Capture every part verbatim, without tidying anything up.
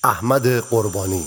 احمد قربانی.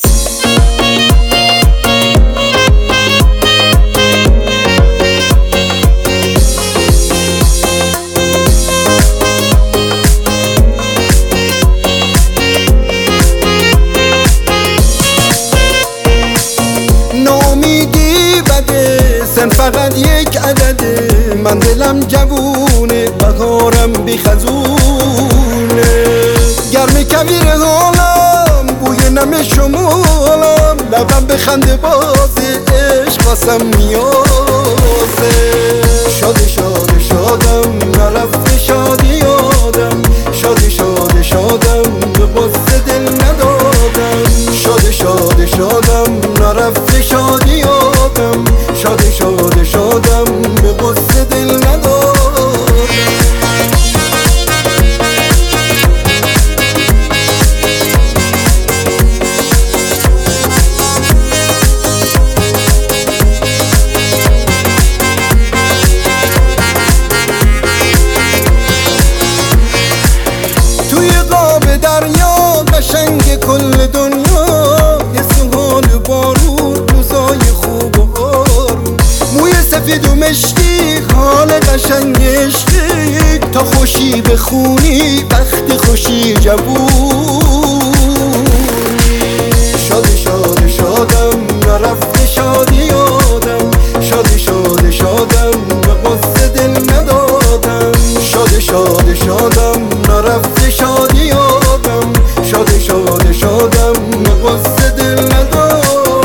نامیدی بده، سن فقط یک عدده، من دلم جوونه، بهارم بی خزونه، گرم کویر حالم، بوی نم شمالم، لبم به خنده بازه، عشق واسم میازه. شاده شاده شادم، نرفته شادی یادم، شاده شاده شادم، به قصه دل ندادم. شاده شاده شادم، نرفته شادی یادم، شاده شاده شادم، به قصه دل ندادم. توی قاب دریا قشنگ کل دنیا، حس و حال بارون، روزای خوب و آروم، موی سفید و مشکی، حال قشنگ عشقی، تا خوشی بخونی وقت خوشی جوونی. شاده شاده شادم، نرفته شادی یادم، شاده شاده شادم، به قصه دل ندادم. شاده شاده شادم، نرفته شادی یادم، شاده شاده شادم، به قصه دل ندادم.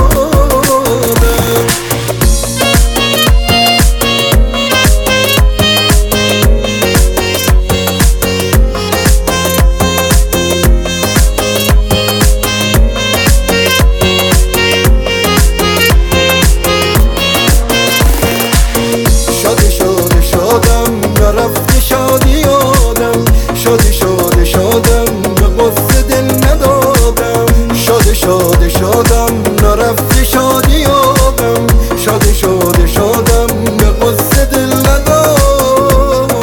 شاده شاده شادم، نرفته شادی یادم، شاده شاده شادم، به قصه دل ندادم. شاده شاده شادم، نرفته شادی یادم، شاده شاده شادم، به قصه دل ندادم.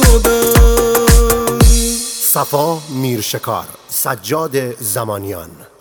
صفا میرشکار، سجاد زمانیان.